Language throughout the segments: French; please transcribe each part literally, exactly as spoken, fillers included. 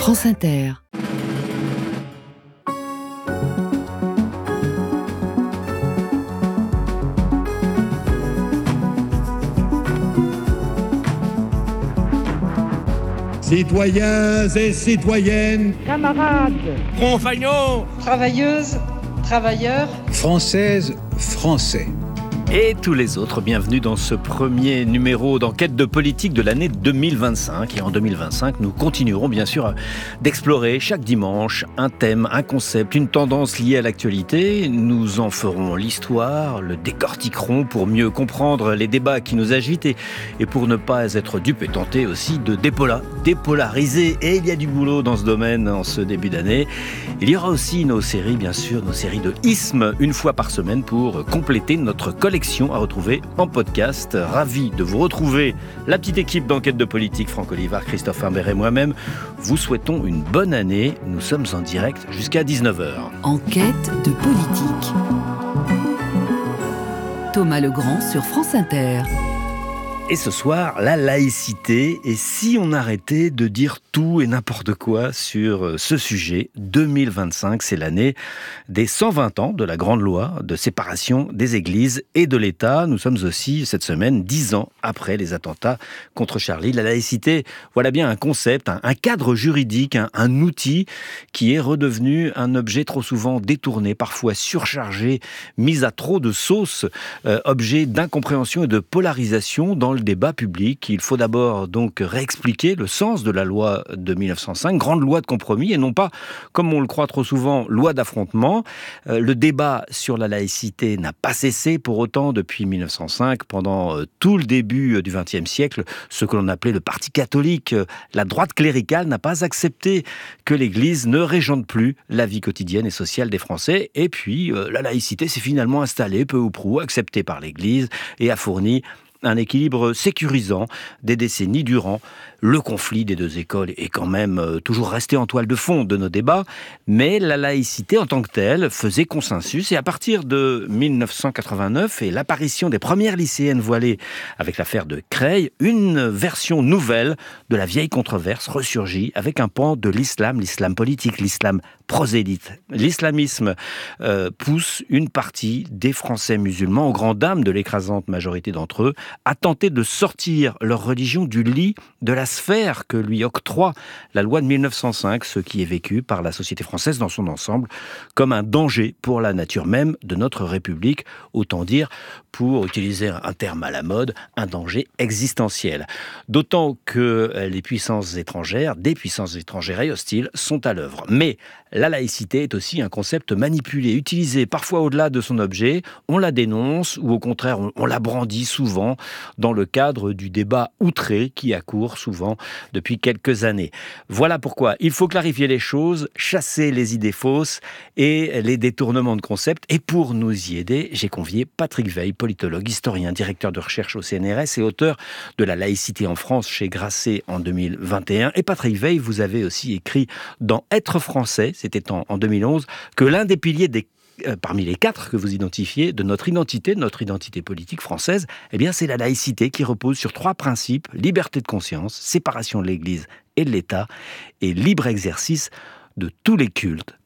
France Inter. Citoyens et citoyennes, camarades, compagnons, travailleuses, travailleurs, françaises, français. Et tous les autres, bienvenue dans ce premier numéro d'enquête de politique de l'année deux mille vingt-cinq. Et en deux mille vingt-cinq, nous continuerons bien sûr d'explorer chaque dimanche un thème, un concept, une tendance liée à l'actualité. Nous en ferons l'histoire, le décortiquerons pour mieux comprendre les débats qui nous agitent et, et pour ne pas être dupes et tentés aussi de dépola, dépolariser. Et il y a du boulot dans ce domaine en ce début d'année. Il y aura aussi nos séries, bien sûr, nos séries de ismes, une fois par semaine pour compléter notre collection à retrouver en podcast. Ravi de vous retrouver, la petite équipe d'enquête de politique, Franck Olivard, Christophe Imbert et moi-même. Vous souhaitons une bonne année. Nous sommes en direct jusqu'à dix-neuf heures. Enquête de politique. Thomas Legrand sur France Inter. Et ce soir, la laïcité. Et si on arrêtait de dire tout et n'importe quoi sur ce sujet, deux mille vingt-cinq, c'est l'année des cent vingt ans de la grande loi de séparation des églises et de l'État. Nous sommes aussi, cette semaine, dix ans après les attentats contre Charlie. La laïcité, voilà bien un concept, un, un cadre juridique, un, un outil qui est redevenu un objet trop souvent détourné, parfois surchargé, mis à trop de sauce, euh, objet d'incompréhension et de polarisation dans le débat public. Il faut d'abord donc réexpliquer le sens de la loi de mille neuf cent cinq, grande loi de compromis, et non pas, comme on le croit trop souvent, loi d'affrontement. Euh, le débat sur la laïcité n'a pas cessé pour autant depuis mille neuf cent cinq, pendant euh, tout le début du vingtième siècle, ce que l'on appelait le parti catholique. Euh, la droite cléricale n'a pas accepté que l'Église ne régente plus la vie quotidienne et sociale des Français, et puis euh, la laïcité s'est finalement installée, peu ou prou, acceptée par l'Église, et a fourni un équilibre sécurisant des décennies durant. Le conflit des deux écoles est quand même euh, toujours resté en toile de fond de nos débats, mais la laïcité en tant que telle faisait consensus, et à partir de mille neuf cent quatre-vingt-neuf et l'apparition des premières lycéennes voilées avec l'affaire de Creil, une version nouvelle de la vieille controverse ressurgit avec un pan de l'islam, l'islam politique, l'islam prosélyte. L'islamisme euh, pousse une partie des Français musulmans, aux grandes dames de l'écrasante majorité d'entre eux, à tenter de sortir leur religion du lit de la sphère que lui octroie la loi de mille neuf cent cinq, ce qui est vécu par la société française dans son ensemble comme un danger pour la nature même de notre République, autant dire, pour utiliser un terme à la mode, un danger existentiel. D'autant que les puissances étrangères, des puissances étrangères et hostiles, sont à l'œuvre. Mais la laïcité est aussi un concept manipulé, utilisé parfois au-delà de son objet. On la dénonce ou au contraire on, on la brandit souvent dans le cadre du débat outré qui accourt souvent depuis quelques années. Voilà pourquoi il faut clarifier les choses, chasser les idées fausses et les détournements de concepts. Et pour nous y aider, j'ai convié Patrick Weil, politologue, historien, directeur de recherche au C N R S et auteur de La laïcité en France chez Grasset en deux mille vingt et un. Et Patrick Weil, vous avez aussi écrit dans Être français, c'était en, en deux mille onze, que l'un des piliers des euh, parmi les quatre que vous identifiez de notre identité, de notre identité politique française, eh bien c'est la laïcité qui repose sur trois principes: liberté de conscience, séparation de l'Église et de l'État et libre exercice de tous les cultes.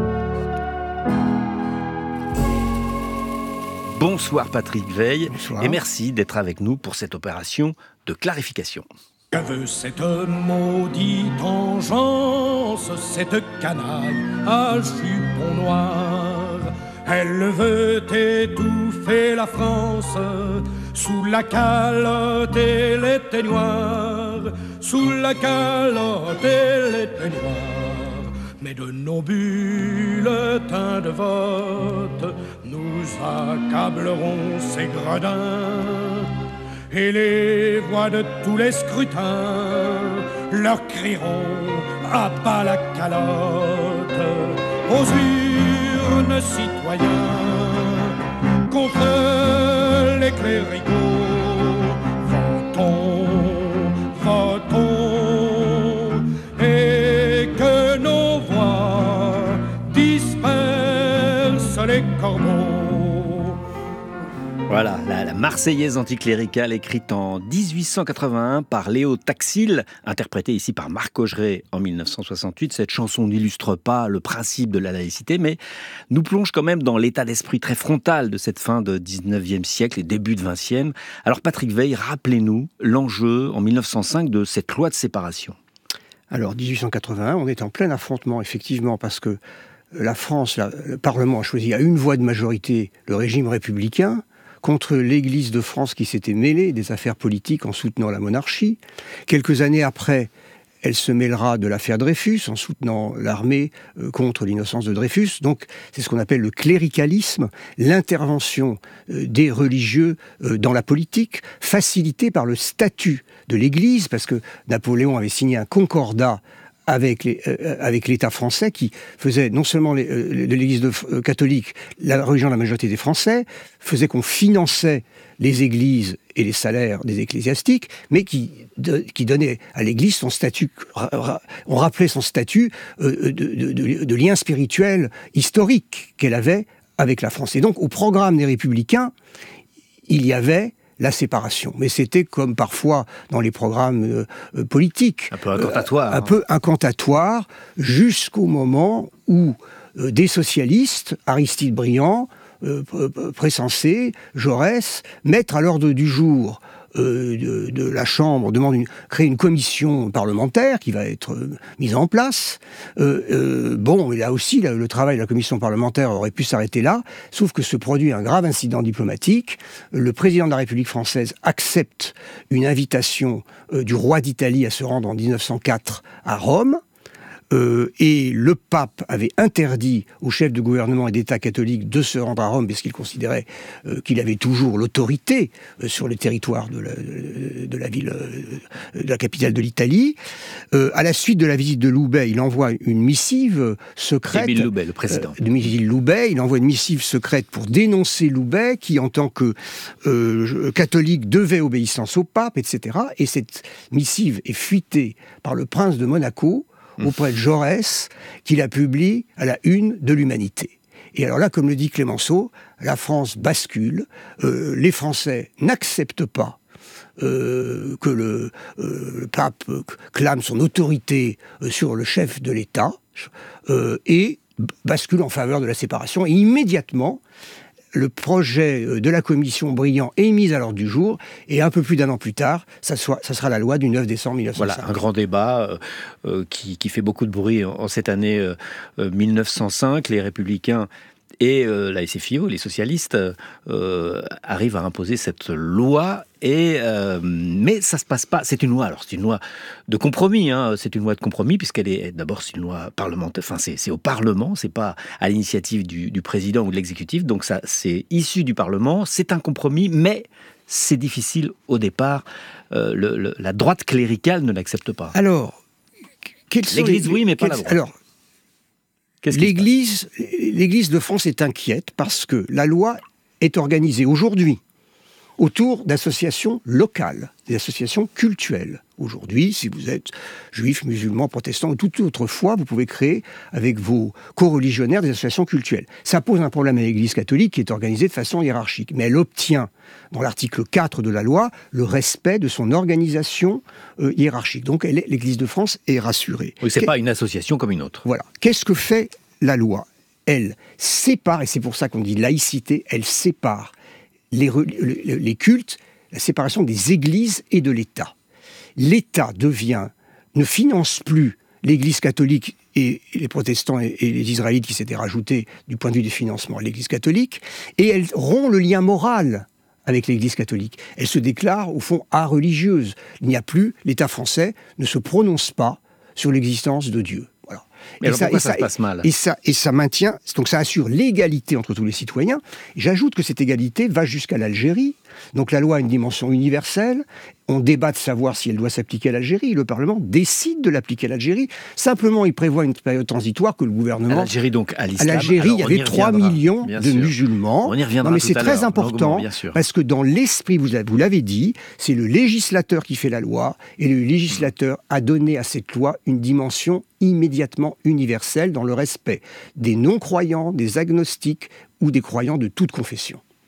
Bonsoir Patrick Weil. Bonsoir. Et merci d'être avec nous pour cette opération de clarification. Que veut cette maudite engeance, cette canaille à jupon noir? Elle veut étouffer la France sous la calotte et les teignoirs, sous la calotte et les teignoirs. Mais de nos bulletins de vote, nous accablerons ces gredins. Et les voix de tous les scrutins leur crieront à bas la calotte. Aux urnes, citoyens, contre les cléricaux, votons, votons, et que nos voix dispersent les corbeaux. Voilà, la, la Marseillaise anticléricale écrite en dix-huit cent quatre-vingt-un par Léo Taxil, interprétée ici par Marc Augeret en mille neuf cent soixante-huit. Cette chanson n'illustre pas le principe de la laïcité, mais nous plonge quand même dans l'état d'esprit très frontal de cette fin de dix-neuvième siècle et début de vingtième. Alors Patrick Weil, rappelez-nous l'enjeu en mille neuf cent cinq de cette loi de séparation. Alors dix-huit cent quatre-vingt-un, on est en plein affrontement effectivement parce que la France, la, le Parlement a choisi à une voix de majorité le régime républicain contre l'Église de France qui s'était mêlée des affaires politiques en soutenant la monarchie. Quelques années après, elle se mêlera de l'affaire Dreyfus en soutenant l'armée euh, contre l'innocence de Dreyfus. Donc c'est ce qu'on appelle le cléricalisme, l'intervention euh, des religieux euh, dans la politique, facilitée par le statut de l'Église, parce que Napoléon avait signé un concordat avec, les, euh, avec l'État français qui faisait non seulement les, euh, de l'Église de, euh, catholique la religion de la majorité des Français, faisait qu'on finançait les églises et les salaires des ecclésiastiques, mais qui, de, qui donnait à l'Église son statut, on rappelait son statut euh, de, de, de, de lien spirituel historique qu'elle avait avec la France. Et donc au programme des Républicains, il y avait la séparation. Mais c'était comme parfois dans les programmes euh, politiques. Un peu incantatoire. Euh, un peu incantatoire, jusqu'au moment où euh, des socialistes, Aristide Briand, euh, Pressensé, Jaurès, mettent à l'ordre du jour euh, de, de la Chambre, demandent une, créer une commission parlementaire qui va être euh, mise en place. Euh, euh, bon, et là aussi, là, le travail de la commission parlementaire aurait pu s'arrêter là, sauf que se produit un grave incident diplomatique. Le président de la République française accepte une invitation euh, du roi d'Italie à se rendre en dix-neuf cent quatre à Rome. Euh, et le pape avait interdit aux chefs de gouvernement et d'État catholiques de se rendre à Rome parce qu'il considérait euh, qu'il avait toujours l'autorité euh, sur le territoire de la, de la ville, euh, de la capitale de l'Italie. Euh, à la suite de la visite de Loubet, il envoie une missive secrète. Émile Loubet, le président. Euh, de Émile Loubet, il envoie une missive secrète pour dénoncer Loubet, qui en tant que euh, catholique devait obéissance au pape, et cetera. Et cette missive est fuitée par le prince de Monaco auprès de Jaurès, qui la publie à la une de l'Humanité. Et alors là, comme le dit Clémenceau, la France bascule, euh, les Français n'acceptent pas euh, que le, euh, le pape clame son autorité euh, sur le chef de l'État, euh, et bascule en faveur de la séparation, et immédiatement, le projet de la commission Briand est mis à l'ordre du jour, et un peu plus d'un an plus tard, ça, soit, ça sera la loi du neuf décembre mille neuf cent cinq. Voilà, un grand débat euh, euh, qui, qui fait beaucoup de bruit en, en cette année euh, euh, mille neuf cent cinq. Les Républicains et euh, la S F I O, les socialistes, euh, arrivent à imposer cette loi. Et euh, mais ça se passe pas. C'est une loi. Alors c'est une loi de compromis. Hein, c'est une loi de compromis puisqu'elle est d'abord c'est une loi parlementaire. Enfin c'est, c'est au Parlement. C'est pas à l'initiative du, du président ou de l'exécutif. Donc ça c'est issu du Parlement. C'est un compromis, mais c'est difficile au départ. Euh, le, le, la droite cléricale ne l'accepte pas. Alors quels sont l'Église les, oui, mais pas la quels, droite. Alors l'Église, l'Église de France est inquiète parce que la loi est organisée aujourd'hui autour d'associations locales, des associations cultuelles. Aujourd'hui, si vous êtes juif, musulman, protestant ou toute autre foi, vous pouvez créer avec vos co-religionnaires des associations cultuelles. Ça pose un problème à l'Église catholique qui est organisée de façon hiérarchique. Mais elle obtient, dans l'article quatre de la loi, le respect de son organisation euh, hiérarchique. Donc elle est, l'Église de France est rassurée. Oui, c'est Qu'est... pas une association comme une autre. Voilà. Qu'est-ce que fait la loi ? Elle sépare, et c'est pour ça qu'on dit laïcité, elle sépare les, les, les cultes, la séparation des églises et de l'État. L'État devient, ne finance plus l'Église catholique et les protestants et, et les Israélites qui s'étaient rajoutés du point de vue des financements à l'Église catholique, et elle rompt le lien moral avec l'Église catholique. Elle se déclare, au fond, a-religieuse. Il n'y a plus, l'État français ne se prononce pas sur l'existence de Dieu. Voilà. Mais et alors ça, pourquoi et ça, ça se passe mal et ça, et ça maintient, donc ça assure l'égalité entre tous les citoyens. Et j'ajoute que cette égalité va jusqu'à l'Algérie. Donc la loi a une dimension universelle. On débat de savoir si elle doit s'appliquer à l'Algérie. Le Parlement décide de l'appliquer à l'Algérie. Simplement, il prévoit une période transitoire que le gouvernement... À l'Algérie, donc, à l'islam. À l'Algérie, il y avait trois millions de sûr. musulmans. On y reviendra non, mais tout c'est à très l'heure, important, parce que dans l'esprit, vous l'avez dit, c'est le législateur qui fait la loi, et le législateur a donné à cette loi une dimension immédiatement universelle dans le respect des non-croyants, des agnostiques ou des croyants de toute confession.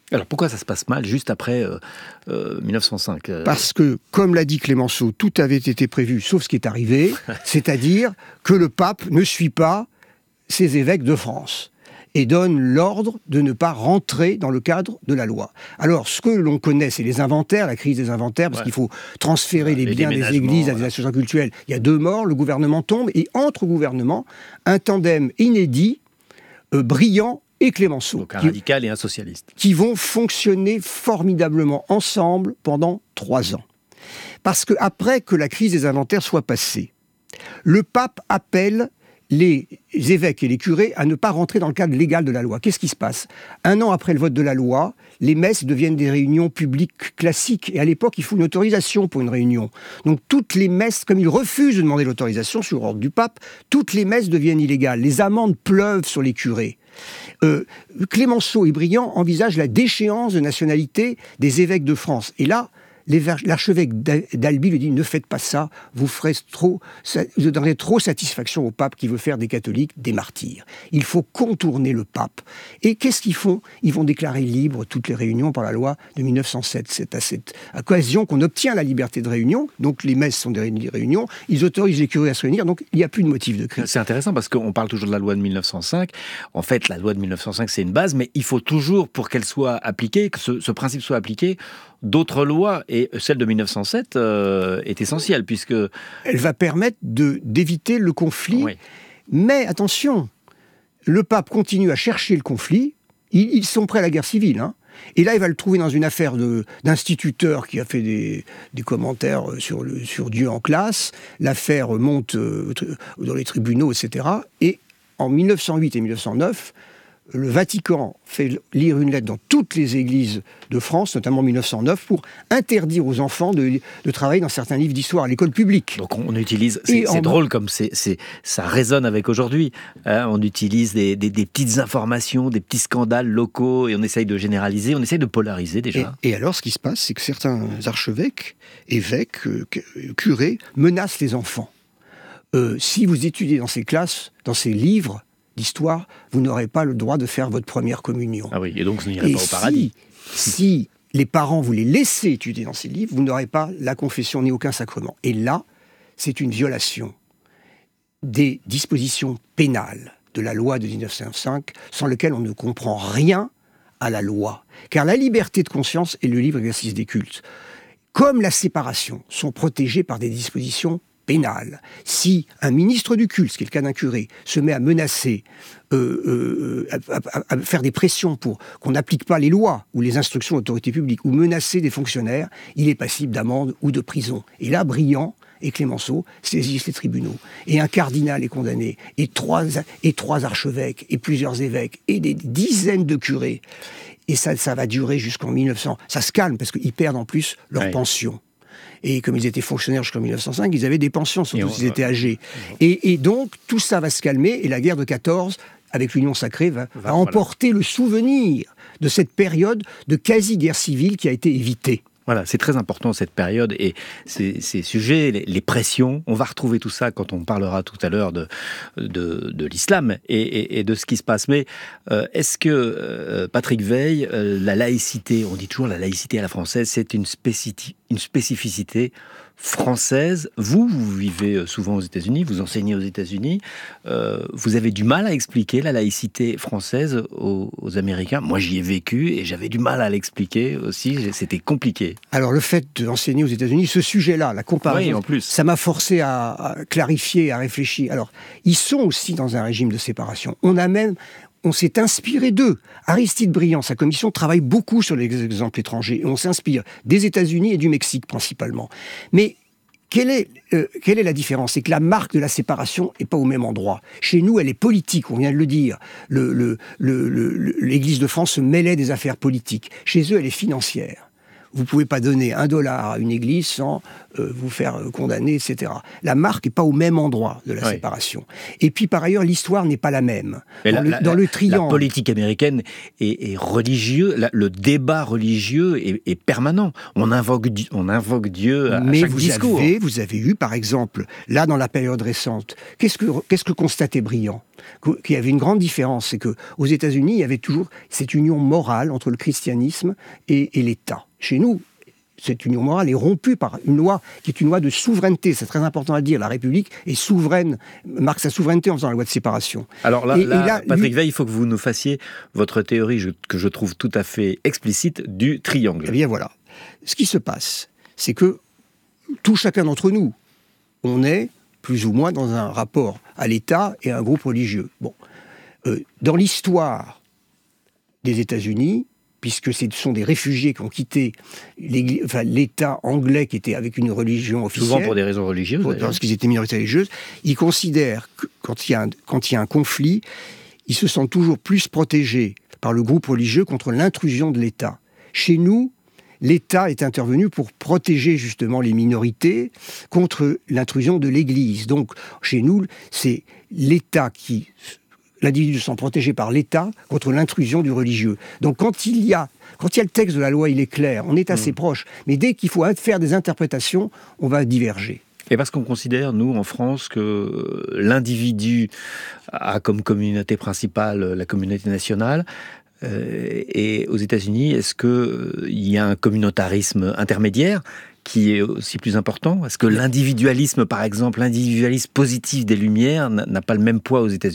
Alors pourquoi ça se passe mal juste après euh, euh, mille neuf cent cinq euh... Parce que, comme l'a dit Clémenceau, tout avait été prévu, sauf ce qui est arrivé, c'est-à-dire que le pape ne suit pas ses évêques de France et donne l'ordre de ne pas rentrer dans le cadre de la loi. Alors, ce que l'on connaît, c'est les inventaires, la crise des inventaires, parce ouais. qu'il faut transférer ouais, les, les biens des églises à des associations cultuelles. Il y a deux morts, le gouvernement tombe, et entre gouvernements, un tandem inédit, euh, brillant, et Clémenceau. Donc un radical et un socialiste. Qui vont fonctionner formidablement ensemble pendant trois ans. Parce qu'après que la crise des inventaires soit passée, le pape appelle les évêques et les curés à ne pas rentrer dans le cadre légal de la loi. Qu'est-ce qui se passe ? Un an après le vote de la loi, les messes deviennent des réunions publiques classiques. Et à l'époque, il faut une autorisation pour une réunion. Donc toutes les messes, comme ils refusent de demander l'autorisation sur ordre du pape, toutes les messes deviennent illégales. Les amendes pleuvent sur les curés. Euh, Clémenceau et Briand envisagent la déchéance de nationalité des évêques de France. Et là, l'archevêque d'Albi lui dit « Ne faites pas ça, vous, ferez trop, vous donnerez trop satisfaction au pape qui veut faire des catholiques des martyrs. Il faut contourner le pape. » Et qu'est-ce qu'ils font ? Ils vont déclarer libres toutes les réunions par la loi de mille neuf cent sept. C'est à cette occasion qu'on obtient la liberté de réunion. Donc les messes sont des réunions. Ils autorisent les curés à se réunir. Donc il n'y a plus de motif de crise. C'est intéressant parce qu'on parle toujours de la loi de mille neuf cent cinq. En fait, la loi de mille neuf cent cinq, c'est une base, mais il faut toujours, pour qu'elle soit appliquée, que ce, ce principe soit appliqué, d'autres lois, et celle de mille neuf cent sept euh, est essentielle, puisque... Elle va permettre de, d'éviter le conflit, oui. Mais attention, le pape continue à chercher le conflit, ils, ils sont prêts à la guerre civile, hein. Et là, il va le trouver dans une affaire de, d'instituteur qui a fait des, des commentaires sur, le, sur Dieu en classe, l'affaire monte euh, dans les tribunaux, et cetera, et en mille neuf cent huit et mille neuf cent neuf, le Vatican fait lire une lettre dans toutes les églises de France, notamment en mille neuf cent neuf, pour interdire aux enfants de, de travailler dans certains livres d'histoire à l'école publique. Donc on utilise, c'est, c'est en... drôle comme c'est, c'est, ça résonne avec aujourd'hui, hein, on utilise des, des, des petites informations, des petits scandales locaux, et on essaye de généraliser, on essaye de polariser déjà. Et, et alors ce qui se passe, c'est que certains archevêques, évêques, euh, curés, menacent les enfants. Euh, si vous étudiez dans ces classes, dans ces livres, d'histoire, vous n'aurez pas le droit de faire votre première communion. Ah oui, et donc vous n'irez pas au paradis. Si, si les parents vous les laissez étudier dans ces livres, vous n'aurez pas la confession ni aucun sacrement. Et là, c'est une violation des dispositions pénales de la loi de mille neuf cent cinq, sans lequel on ne comprend rien à la loi. Car la liberté de conscience et le libre exercice des cultes, comme la séparation, sont protégés par des dispositions pénale. Si un ministre du culte, ce qui est le cas d'un curé, se met à menacer, euh, euh, à, à, à faire des pressions pour qu'on n'applique pas les lois ou les instructions de l'autorité publique, ou menacer des fonctionnaires, il est passible d'amende ou de prison. Et là, Briand et Clémenceau saisissent les tribunaux. Et un cardinal est condamné, et trois, et trois archevêques, et plusieurs évêques, et des dizaines de curés. Et ça, ça va durer jusqu'en mille neuf cents. Ça se calme, parce qu'ils perdent en plus leur ouais. pension. Et comme ils étaient fonctionnaires jusqu'en mille neuf cent cinq, ils avaient des pensions, surtout s'ils étaient âgés. Et, et donc, tout ça va se calmer, et la guerre de quatorze, avec l'Union sacrée, va, va emporter le souvenir de cette période de quasi-guerre civile qui a été évitée. Voilà, c'est très important cette période et ces, ces sujets, les, les pressions, on va retrouver tout ça quand on parlera tout à l'heure de, de, de l'islam et, et, et de ce qui se passe. Mais euh, est-ce que, euh, Patrick Weil, euh, la laïcité, on dit toujours la laïcité à la française, c'est une, spécifi- une spécificité française. Vous, vous vivez souvent aux États-Unis, vous enseignez aux États-Unis, euh, vous avez du mal à expliquer la laïcité française aux, aux Américains. Moi, j'y ai vécu et j'avais du mal à l'expliquer aussi, c'était compliqué. Alors, le fait d'enseigner aux États-Unis, ce sujet-là, la comparaison, oui, en plus. Ça m'a forcé à, à clarifier, à réfléchir. Alors, ils sont aussi dans un régime de séparation. On a même... On s'est inspiré d'eux. Aristide Briand, sa commission, travaille beaucoup sur les exemples étrangers. Et on s'inspire des États-Unis et du Mexique, principalement. Mais quelle est, euh, quelle est la différence ? C'est que la marque de la séparation n'est pas au même endroit. Chez nous, elle est politique, on vient de le dire. Le, le, le, le, l'Église de France se mêlait des affaires politiques. Chez eux, elle est financière. vous ne pouvez pas donner un dollar à une église sans euh, vous faire euh, condamner, et cetera. La marque n'est pas au même endroit de la oui. séparation. Et puis, par ailleurs, l'histoire n'est pas la même. Mais dans la, le, la, dans le triangle... La politique américaine est, est religieux, la, le débat religieux est, est permanent. On invoque, on invoque Dieu à, Mais à chaque vous discours. Avez, vous avez eu, par exemple, là, dans la période récente, qu'est-ce que, qu'est-ce que constatait Briand ? Qu'il y avait une grande différence, c'est qu'aux États-Unis, il y avait toujours cette union morale entre le christianisme et, et l'État. Chez nous, cette union morale est rompue par une loi qui est une loi de souveraineté. C'est très important à le dire. La République est souveraine, marque sa souveraineté en faisant la loi de séparation. Alors là, et, là, et là Patrick lui... Weil, il faut que vous nous fassiez votre théorie je, que je trouve tout à fait explicite du triangle. Eh bien voilà. Ce qui se passe, c'est que tout chacun d'entre nous, on est plus ou moins dans un rapport à l'État et à un groupe religieux. Bon. Euh, dans l'histoire des États-Unis, puisque ce sont des réfugiés qui ont quitté enfin, l'État anglais qui était avec une religion officielle. Souvent pour des raisons religieuses. Pour, parce qu'ils étaient minorités religieuses. Ils considèrent que quand il y a un, quand il y a un conflit, ils se sentent toujours plus protégés par le groupe religieux contre l'intrusion de l'État. Chez nous, l'État est intervenu pour protéger justement les minorités contre l'intrusion de l'Église. Donc, chez nous, c'est l'État qui... L'individu se sent protégé par l'État contre l'intrusion du religieux. Donc quand il y a, quand il y a le texte de la loi, il est clair, on est assez mmh. proche. Mais dès qu'il faut faire des interprétations, on va diverger. Et parce qu'on considère, nous, en France, que l'individu a comme communauté principale la communauté nationale, euh, et aux États-Unis, est-ce qu'il euh, y a un communautarisme intermédiaire qui est aussi plus important ? Est-ce que l'individualisme, par exemple, l'individualisme positif des Lumières n'a pas le même poids aux États-Unis ?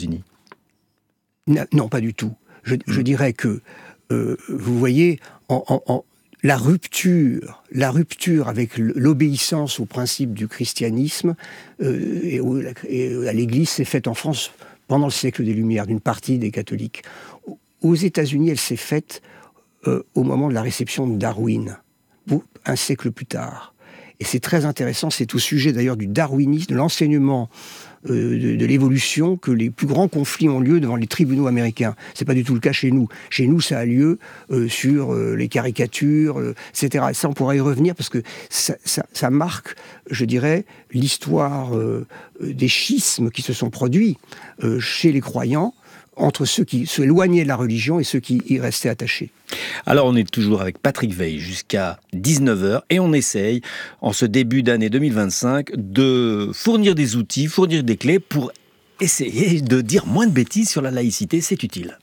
Non, pas du tout. Je, je dirais que, euh, vous voyez, en, en, en, la rupture, la rupture avec l'obéissance aux principes du christianisme euh, et, au, et à l'Église s'est faite en France pendant le siècle des Lumières, d'une partie des catholiques. Aux États-Unis, elle s'est faite euh, au moment de la réception de Darwin, un siècle plus tard. Et c'est très intéressant, c'est au sujet d'ailleurs du darwinisme, de l'enseignement euh, de, de l'évolution, que les plus grands conflits ont lieu devant les tribunaux américains. C'est pas du tout le cas chez nous. Chez nous, ça a lieu euh, sur euh, les caricatures, euh, et cetera. Et ça, on pourra y revenir parce que ça, ça, ça marque, je dirais, l'histoire euh, des schismes qui se sont produits euh, chez les croyants, entre ceux qui s'éloignaient de la religion et ceux qui y restaient attachés. Alors on est toujours avec Patrick Weil jusqu'à dix-neuf heures et on essaye, en ce début d'année deux mille vingt-cinq, de fournir des outils, fournir des clés pour essayer de dire moins de bêtises sur la laïcité, c'est utile.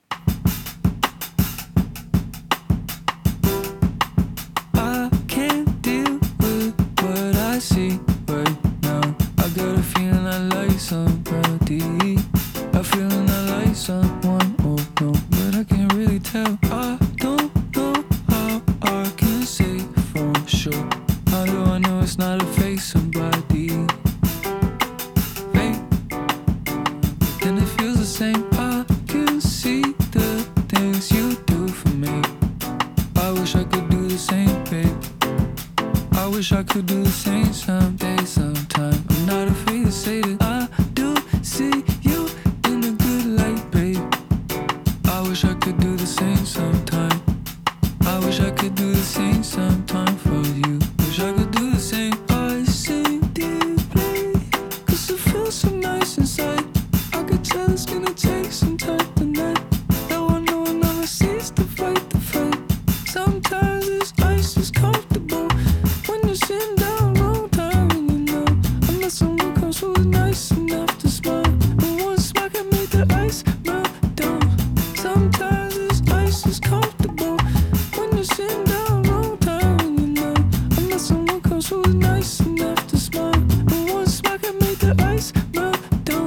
Someone, oh no, but I can't really tell. I don't know how I can say for sure. How do I know it's not a fake somebody? Fake, and it feels the same. I can see the things you do for me. I wish I could do the same, babe. I wish I could do the same someday, sometime. I'm not afraid to say that I do see you in a good light, babe. I wish I could do the same sometime. I wish I could do the same sometime for you. Wish I could do the same. I sing deeply, cause it feels so nice inside. I could tell it's gonna take some time tonight. Though I know I never cease to fight the fight. Sometimes this ice is comfortable when you're sitting down long time and you know I'm not someone comes who is nice enough to smile. But one smack can make the ice melt down. Sometimes this ice is comfortable when you're sitting down long time and you know I'm not someone comes who is nice enough to smile. But one smack can make the ice melt down.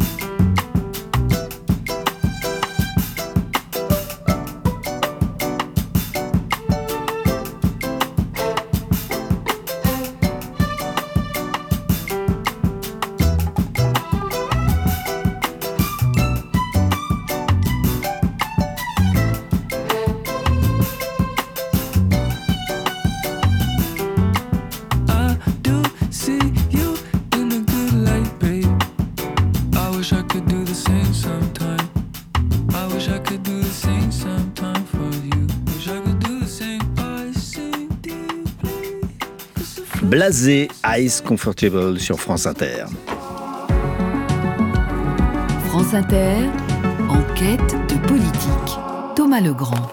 I do see you in a good light, babe. I wish I could do the same sometime. I wish I could do the same sometime for you. Wish I could do the same. I sing Blasé, Ice Comfortable sur France Inter. France Inter, enquête de politique. Thomas Legrand.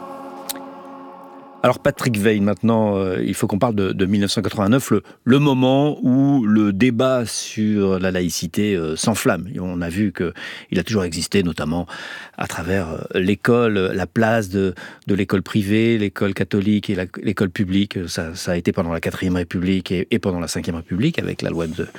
Alors Patrick Weil, maintenant, euh, il faut qu'on parle de, de mille neuf cent quatre-vingt-neuf, le, le moment où le débat sur la laïcité euh, s'enflamme. Et on a vu qu'il a toujours existé, notamment à travers euh, l'école, la place de, de l'école privée, l'école catholique et la, l'école publique. Ça, ça a été pendant la quatrième République et, et pendant la cinquième République, avec la loi de,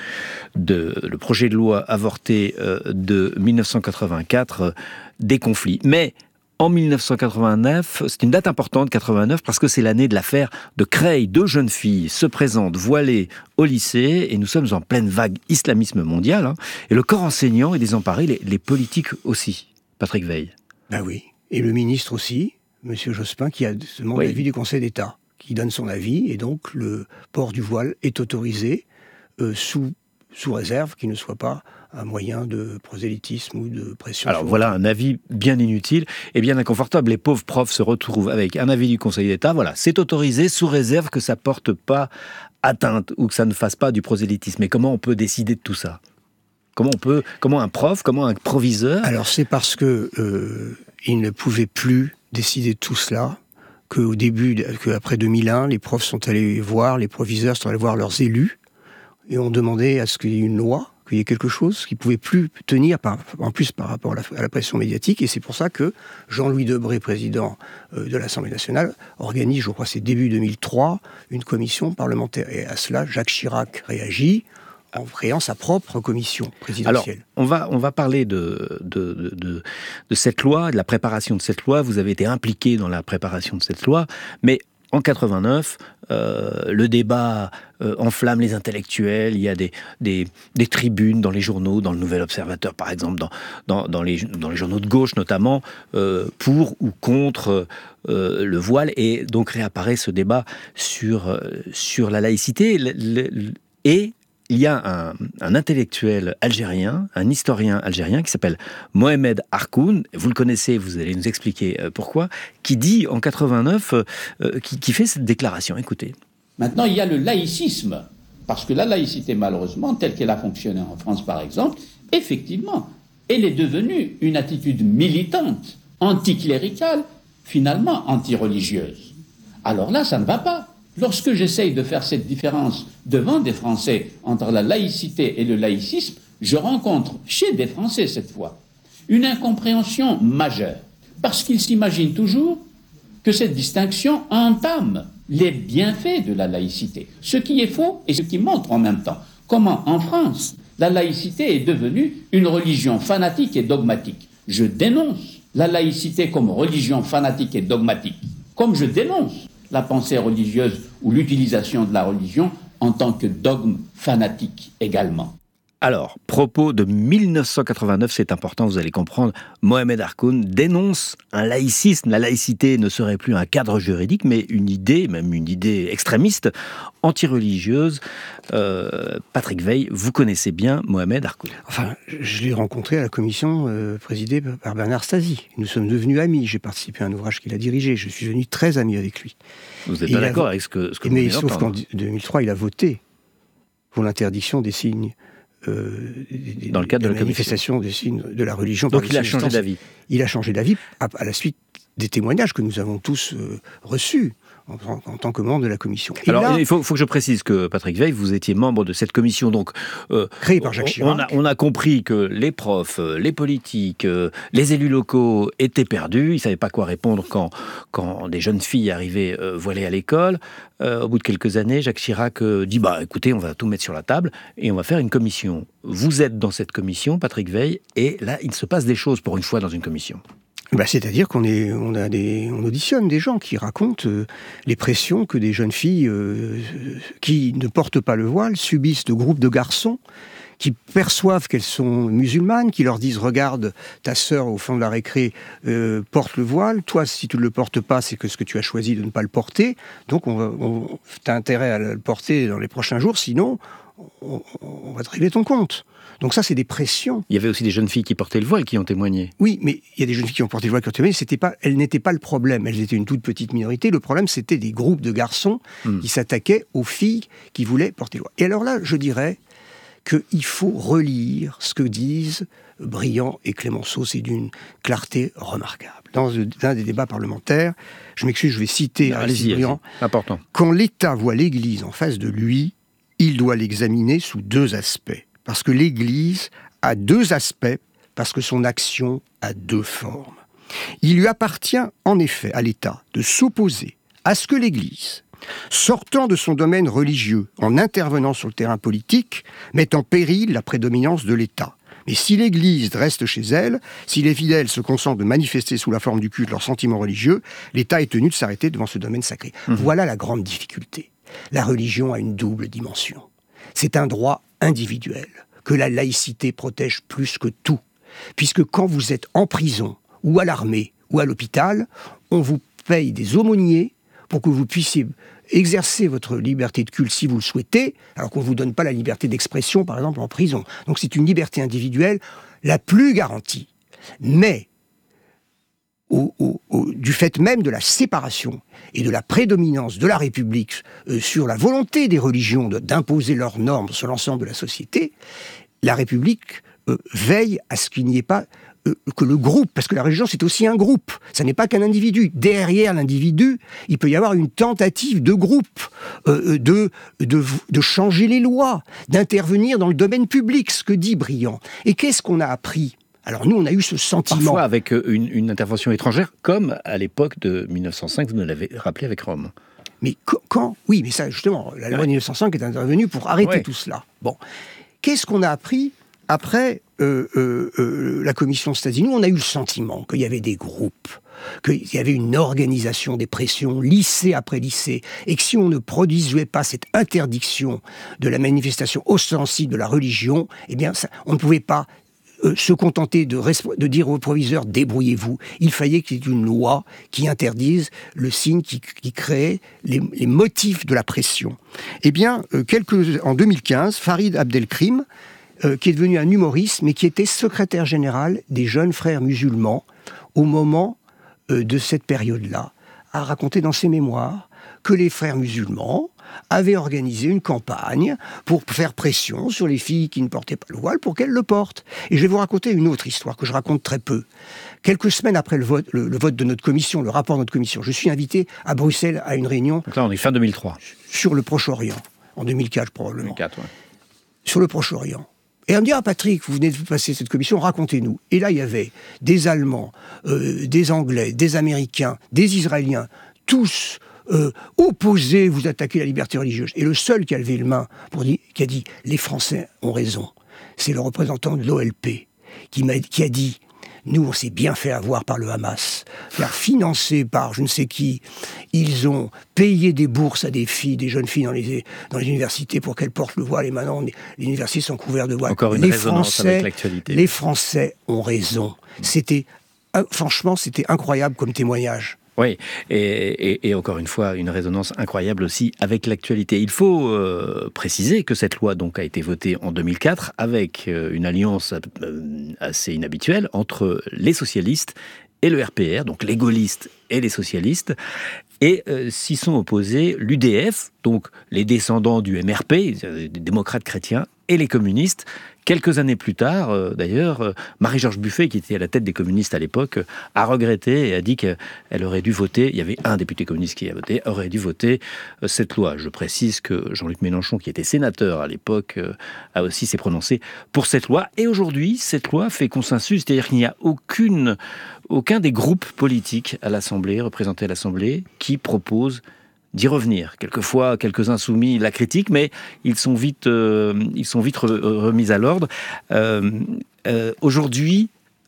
de le projet de loi avorté euh, de mille neuf cent quatre-vingt-quatre, euh, des conflits. Mais en mille neuf cent quatre-vingt-neuf, c'est une date importante, quatre-vingt-neuf, parce que c'est l'année de l'affaire de Creil. Deux jeunes filles se présentent voilées au lycée, et nous sommes en pleine vague islamisme mondial, hein, et le corps enseignant est désemparé, les, les politiques aussi. Patrick Weil. Ben oui, et le ministre aussi, M. Jospin, qui a demandé Oui. l'avis du Conseil d'État, qui donne son avis, et donc le port du voile est autorisé euh, sous, sous réserve qu'il ne soit pas un moyen de prosélytisme ou de pression. Alors voilà un avis bien inutile et bien inconfortable. Les pauvres profs se retrouvent avec un avis du Conseil d'État. Voilà, c'est autorisé sous réserve que ça porte pas atteinte ou que ça ne fasse pas du prosélytisme. Mais comment on peut décider de tout ça ? Comment on peut, comment un prof, comment un proviseur ? Alors c'est parce que euh, il ne pouvait plus décider de tout cela, qu'au début, qu'après deux mille un, les profs sont allés voir, les proviseurs sont allés voir leurs élus et ont demandé à ce qu'il y ait une loi, qu'il y ait quelque chose qui ne pouvait plus tenir, par, en plus par rapport à la, à la pression médiatique, et c'est pour ça que Jean-Louis Debré, président euh, de l'Assemblée nationale, organise, je crois c'est début deux mille trois, une commission parlementaire. Et à cela, Jacques Chirac réagit en créant sa propre commission présidentielle. Alors, on va, on va parler de, de, de, de, de cette loi, de la préparation de cette loi. Vous avez été impliqué dans la préparation de cette loi, mais en quatre-vingt-neuf, euh, le débat euh, enflamme les intellectuels. Il y a des, des, des tribunes dans les journaux, dans le Nouvel Observateur par exemple, dans, dans, dans, les, dans les journaux de gauche notamment, euh, pour ou contre euh, le voile. Et donc réapparaît ce débat sur, euh, sur la laïcité. Le, le, et il y a un, un intellectuel algérien, un historien algérien qui s'appelle Mohamed Harkoun, vous le connaissez, vous allez nous expliquer pourquoi, qui dit en quatre-vingt-neuf, euh, qui, qui fait cette déclaration. Écoutez. Maintenant, il y a le laïcisme, parce que la laïcité, malheureusement, telle qu'elle a fonctionné en France, par exemple, effectivement, elle est devenue une attitude militante, anticléricale, finalement anti-religieuse. Alors là, ça ne va pas. Lorsque j'essaye de faire cette différence devant des Français entre la laïcité et le laïcisme, je rencontre, chez des Français cette fois, une incompréhension majeure. Parce qu'ils s'imaginent toujours que cette distinction entame les bienfaits de la laïcité. Ce qui est faux et ce qui montre en même temps comment, en France, la laïcité est devenue une religion fanatique et dogmatique. Je dénonce la laïcité comme religion fanatique et dogmatique, comme je dénonce la pensée religieuse ou l'utilisation de la religion en tant que dogme fanatique également. Alors, propos de mille neuf cent quatre-vingt-neuf, c'est important, vous allez comprendre, Mohamed Harkoun dénonce un laïcisme. La laïcité ne serait plus un cadre juridique, mais une idée, même une idée extrémiste, anti-religieuse. Euh, Patrick Weil, vous connaissez bien Mohamed Harkoun. Enfin, je l'ai rencontré à la commission euh, présidée par Bernard Stasi. Nous sommes devenus amis, j'ai participé à un ouvrage qu'il a dirigé, je suis devenu très ami avec lui. Vous n'êtes pas d'accord a... avec ce que, ce que vous mais venez d'entendre. Sauf qu'en deux mille trois, il a voté pour l'interdiction des signes Euh, des, dans le cadre de, de la manifestation des signes de la religion. Donc il a changé d'avis. Il a changé d'avis à, à la suite des témoignages que nous avons tous euh, reçus en, en, en tant que membre de la commission. Et Alors là, il faut, faut que je précise que Patrick Weil, vous étiez membre de cette commission, donc euh, créée par Jacques Chirac. On a, on a compris que les profs, les politiques, les élus locaux étaient perdus. Ils ne savaient pas quoi répondre quand, quand des jeunes filles arrivaient euh, voilées à l'école. Euh, au bout de quelques années, Jacques Chirac euh, dit bah écoutez, on va tout mettre sur la table et on va faire une commission. Vous êtes dans cette commission, Patrick Weil, et là il se passe des choses pour une fois dans une commission. Bah, c'est-à-dire qu'on est, on a des, on auditionne des gens qui racontent euh, les pressions que des jeunes filles euh, qui ne portent pas le voile subissent de groupes de garçons qui perçoivent qu'elles sont musulmanes, qui leur disent « Regarde, ta sœur au fond de la récré euh, porte le voile, toi si tu ne le portes pas, c'est que ce que tu as choisi de ne pas le porter, donc on, on, tu as intérêt à le porter dans les prochains jours, sinon on, on va te régler ton compte. Donc ça, c'est des pressions. Il y avait aussi des jeunes filles qui portaient le voile qui ont témoigné. Oui, mais il y a des jeunes filles qui ont porté le voile qui ont témoigné. C'était pas, elles n'étaient pas le problème. Elles étaient une toute petite minorité. Le problème, c'était des groupes de garçons mmh. qui s'attaquaient aux filles qui voulaient porter le voile. Et alors là, je dirais qu'il faut relire ce que disent Briand et Clémenceau. C'est d'une clarté remarquable. Dans un des débats parlementaires, je m'excuse, je vais citer allez-y, Briand. allez-y. Important. Quand l'État voit l'Église en face de lui, il doit l'examiner sous deux aspects. Parce que l'Église a deux aspects, parce que son action a deux formes. Il lui appartient, en effet, à l'État de s'opposer à ce que l'Église, sortant de son domaine religieux, en intervenant sur le terrain politique, mette en péril la prédominance de l'État. Mais si l'Église reste chez elle, si les fidèles se consentent de manifester sous la forme du culte leurs sentiments religieux, l'État est tenu de s'arrêter devant ce domaine sacré. Mmh. Voilà la grande difficulté. La religion a une double dimension. C'est un droit individuel que la laïcité protège plus que tout. Puisque quand vous êtes en prison, ou à l'armée, ou à l'hôpital, on vous paye des aumôniers pour que vous puissiez exercer votre liberté de culte si vous le souhaitez, alors qu'on ne vous donne pas la liberté d'expression, par exemple, en prison. Donc c'est une liberté individuelle la plus garantie. Mais, au, au, au, du fait même de la séparation et de la prédominance de la République euh, sur la volonté des religions de, d'imposer leurs normes sur l'ensemble de la société, la République euh, veille à ce qu'il n'y ait pas euh, que le groupe, parce que la religion c'est aussi un groupe, ça n'est pas qu'un individu. Derrière l'individu, il peut y avoir une tentative de groupe, euh, de, de, de changer les lois, d'intervenir dans le domaine public, ce que dit Briand. Et qu'est-ce qu'on a appris ? Alors nous, on a eu ce sentiment... Parfois avec une, une intervention étrangère, comme à l'époque de mille neuf cent cinq, vous nous l'avez rappelé avec Rome. Mais quand... Oui, mais ça, justement, la loi de mille neuf cent cinq est intervenue pour arrêter ouais. tout cela. Bon. Qu'est-ce qu'on a appris après euh, euh, euh, la commission Stasi ? Nous, on a eu le sentiment qu'il y avait des groupes, qu'il y avait une organisation des pressions, lycée après lycée, et que si on ne produisait pas cette interdiction de la manifestation ostensible de la religion, eh bien, ça, on ne pouvait pas euh, se contenter de, resp- de dire aux proviseurs « débrouillez-vous ». Il fallait qu'il y ait une loi qui interdise le signe qui, qui crée les, les motifs de la pression. Eh bien, euh, quelques, en deux mille quinze, Farid Abdelkrim, euh, qui est devenu un humoriste, mais qui était secrétaire général des jeunes frères musulmans au moment euh, de cette période-là, a raconté dans ses mémoires que les frères musulmans avaient organisé une campagne pour faire pression sur les filles qui ne portaient pas le voile pour qu'elles le portent. Et je vais vous raconter une autre histoire que je raconte très peu. Quelques semaines après le vote, le, le vote de notre commission, le rapport de notre commission, je suis invité à Bruxelles à une réunion... Donc là, on est fin deux mille trois. Sur le Proche-Orient, en deux mille quatre probablement. deux mille quatre, ouais. Sur le Proche-Orient. Et on me dit « Ah Patrick, vous venez de passer cette commission, racontez-nous ». Et là, il y avait des Allemands, euh, des Anglais, des Américains, des Israéliens, tous... Euh, opposé, vous attaquez la liberté religieuse. Et le seul qui a levé le main, pour dire, qui a dit « les Français ont raison », c'est le représentant de l'O L P, qui, m'a, qui a dit « nous, on s'est bien fait avoir par le Hamas, car financés par je ne sais qui, ils ont payé des bourses à des filles, des jeunes filles dans les, dans les universités pour qu'elles portent le voile, et maintenant les universités sont couvertes de voile. » Encore une les résonance Français, avec l'actualité. Les Français ont raison. C'était, euh, franchement, c'était incroyable comme témoignage. Oui, et, et, et encore une fois, une résonance incroyable aussi avec l'actualité. Il faut euh, préciser que cette loi donc a été votée en deux mille quatre avec euh, une alliance euh, assez inhabituelle entre les socialistes et le R P R, donc les gaullistes et les socialistes, et euh, s'y sont opposés l'U D F, donc les descendants du M R P, des démocrates chrétiens, et les communistes. Quelques années plus tard, euh, d'ailleurs, euh, Marie-Georges Buffet, qui était à la tête des communistes à l'époque, euh, a regretté et a dit qu'elle aurait dû voter, il y avait un député communiste qui a voté, aurait dû voter euh, cette loi. Je précise que Jean-Luc Mélenchon, qui était sénateur à l'époque, euh, a aussi s'est prononcé pour cette loi. Et aujourd'hui, cette loi fait consensus, c'est-à-dire qu'il n'y a aucune, aucun des groupes politiques à l'Assemblée, représentés à l'Assemblée, qui propose d'y revenir. Quelquefois, quelques insoumis la critiquent, mais ils sont vite, euh, ils sont vite re- remis à l'ordre. Euh, euh, aujourd'hui,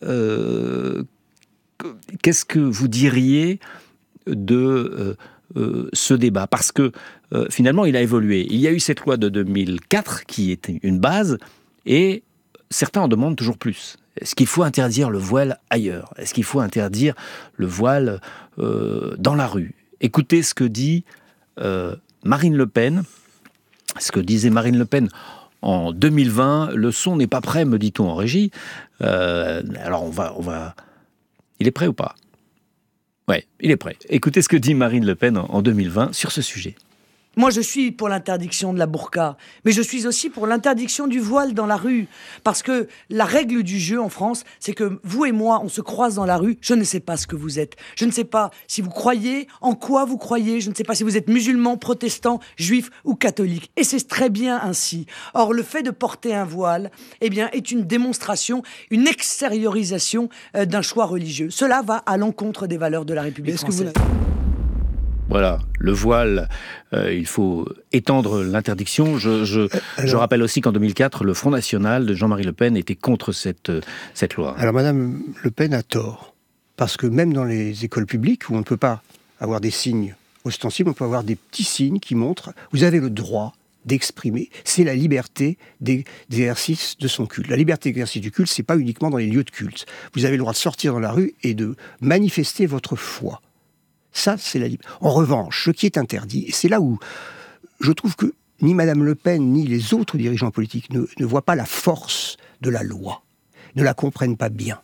euh, qu'est-ce que vous diriez de euh, euh, ce débat ? Parce que euh, finalement, il a évolué. Il y a eu cette loi de deux mille quatre qui était une base, et certains en demandent toujours plus. Est-ce qu'il faut interdire le voile ailleurs ? Est-ce qu'il faut interdire le voile euh, dans la rue ? Écoutez ce que dit euh, Marine Le Pen, ce que disait Marine Le Pen en deux mille vingt. Le son n'est pas prêt, me dit-on en régie. Euh, alors on va, on va... Il est prêt ou pas ? Ouais, il est prêt. Écoutez ce que dit Marine Le Pen en deux mille vingt sur ce sujet. Moi, je suis pour l'interdiction de la burqa, mais je suis aussi pour l'interdiction du voile dans la rue. Parce que la règle du jeu en France, c'est que vous et moi, on se croise dans la rue, je ne sais pas ce que vous êtes. Je ne sais pas si vous croyez, en quoi vous croyez, je ne sais pas si vous êtes musulman, protestant, juif ou catholique. Et c'est très bien ainsi. Or, le fait de porter un voile, eh bien, est une démonstration, une extériorisation euh, d'un choix religieux. Cela va à l'encontre des valeurs de la République française. Voilà, le voile, euh, il faut étendre l'interdiction. Je, je, alors, je rappelle aussi qu'en deux mille quatre, le Front National de Jean-Marie Le Pen était contre cette, cette loi. Alors Madame Le Pen a tort, parce que même dans les écoles publiques, où on ne peut pas avoir des signes ostensibles, on peut avoir des petits signes qui montrent, vous avez le droit d'exprimer, c'est la liberté d'exercice de son culte. La liberté d'exercice du culte, c'est pas uniquement dans les lieux de culte. Vous avez le droit de sortir dans la rue et de manifester votre foi. Ça, c'est la liberté. En revanche, ce qui est interdit, et c'est là où je trouve que ni Madame Le Pen, ni les autres dirigeants politiques ne, ne voient pas la force de la loi, ne la comprennent pas bien.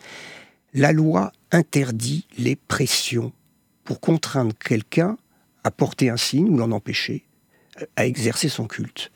La loi interdit les pressions pour contraindre quelqu'un à porter un signe ou l'en empêcher, à exercer son culte.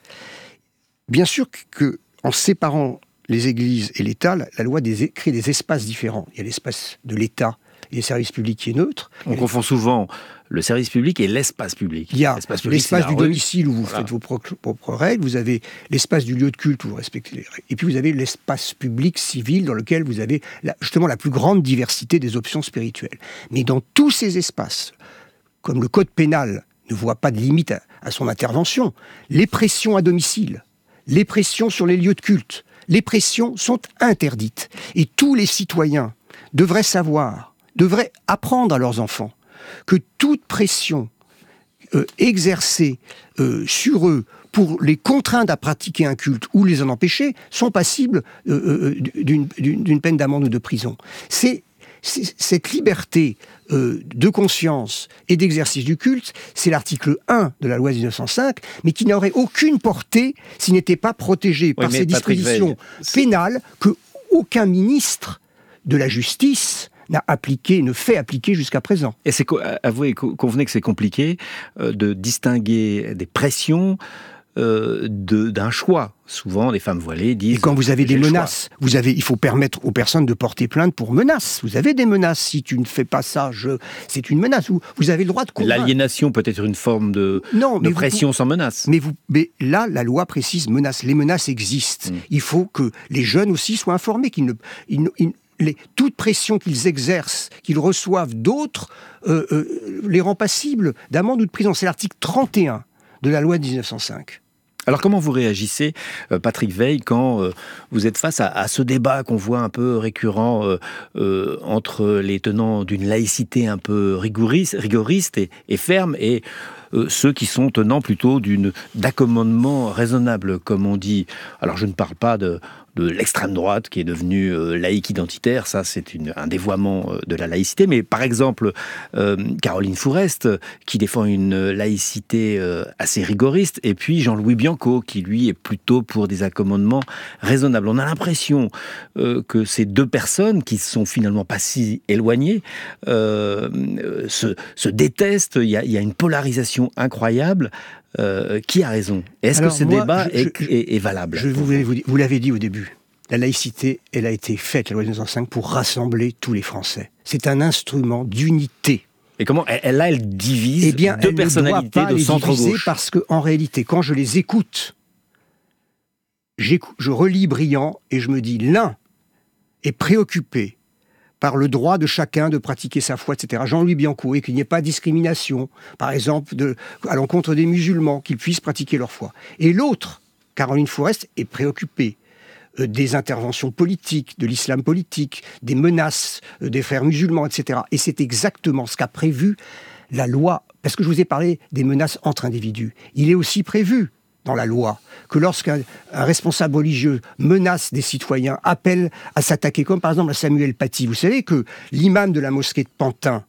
Bien sûr que, en séparant les églises et l'État, la, la loi des, crée des espaces différents. Il y a l'espace de l'État et les services publics qui est neutre. On confond souvent le service public et l'espace public. Il y a l'espace, l'espace du domicile où vous voilà. faites vos propres, propres règles, vous avez l'espace du lieu de culte où vous respectez les règles, et puis vous avez l'espace public civil dans lequel vous avez la, justement la plus grande diversité des options spirituelles. Mais dans tous ces espaces, comme le code pénal ne voit pas de limite à, à son intervention, les pressions à domicile, les pressions sur les lieux de culte, les pressions sont interdites. Et tous les citoyens devraient savoir, devraient apprendre à leurs enfants que toute pression euh, exercée euh, sur eux pour les contraindre à pratiquer un culte ou les en empêcher sont passibles euh, euh, d'une, d'une, d'une peine d'amende ou de prison. C'est, c'est cette liberté euh, de conscience et d'exercice du culte, c'est l'article un de la loi dix-neuf cent cinq, mais qui n'aurait aucune portée s'il n'était pas protégé oui, par ces dispositions pénales que aucun ministre de la Justice n'a appliqué, ne fait appliquer jusqu'à présent. Et c'est, avouez, convenez que c'est compliqué euh, de distinguer des pressions euh, de, d'un choix. Souvent, les femmes voilées disent... Et quand vous avez des menaces, vous avez, il faut permettre aux personnes de porter plainte pour menaces. Vous avez des menaces. Si tu ne fais pas ça, je, c'est une menace. Vous, vous avez le droit de convaincre. L'aliénation peut être une forme de, non, de pression vous, sans menace. Mais, vous, mais là, la loi précise menace. Les menaces existent. Mmh. Il faut que les jeunes aussi soient informés qu'ils ne... Ils ne ils, Les, toute pression qu'ils exercent, qu'ils reçoivent d'autres, euh, euh, les rend passibles d'amende ou de prison. C'est l'article trente et un de la loi dix-neuf cent cinq. Alors comment vous réagissez, euh, Patrick Weil, quand euh, vous êtes face à, à ce débat qu'on voit un peu récurrent euh, euh, entre les tenants d'une laïcité un peu rigoriste, rigoriste et, et ferme et euh, ceux qui sont tenants plutôt d'une, d'accommodement raisonnable, comme on dit. Alors je ne parle pas de... de l'extrême droite qui est devenue euh, laïque identitaire, ça c'est une, un dévoiement euh, de la laïcité, mais par exemple euh, Caroline Fourest qui défend une laïcité euh, assez rigoriste, et puis Jean-Louis Bianco qui lui est plutôt pour des accommodements raisonnables. On a l'impression euh, que ces deux personnes qui sont finalement pas si éloignées euh, se, se détestent, il y a, il y a une polarisation incroyable. Euh, qui a raison ? Est-ce Alors que ce moi, débat je, est, je, est, est valable ? je vous, vous, vous l'avez dit au début, la laïcité, elle a été faite, la loi dix-neuf cent cinq, pour rassembler tous les Français. C'est un instrument d'unité. Et comment elle, là, elle divise eh bien, deux elle personnalités de centre-gauche ? Parce qu'en réalité, quand je les écoute, je relis Briand et je me dis, l'un est préoccupé par le droit de chacun de pratiquer sa foi, et cetera. Jean-Louis Bianco, et qu'il n'y ait pas de discrimination, par exemple, de, à l'encontre des musulmans, qu'ils puissent pratiquer leur foi. Et l'autre, Caroline Fourest, est préoccupée euh, des interventions politiques, de l'islam politique, des menaces euh, des frères musulmans, et cetera. Et c'est exactement ce qu'a prévu la loi, parce que je vous ai parlé des menaces entre individus. Il est aussi prévu dans la loi, que lorsqu'un un responsable religieux menace des citoyens, appelle à s'attaquer, comme par exemple à Samuel Paty. Vous savez que l'imam de la mosquée de Pantin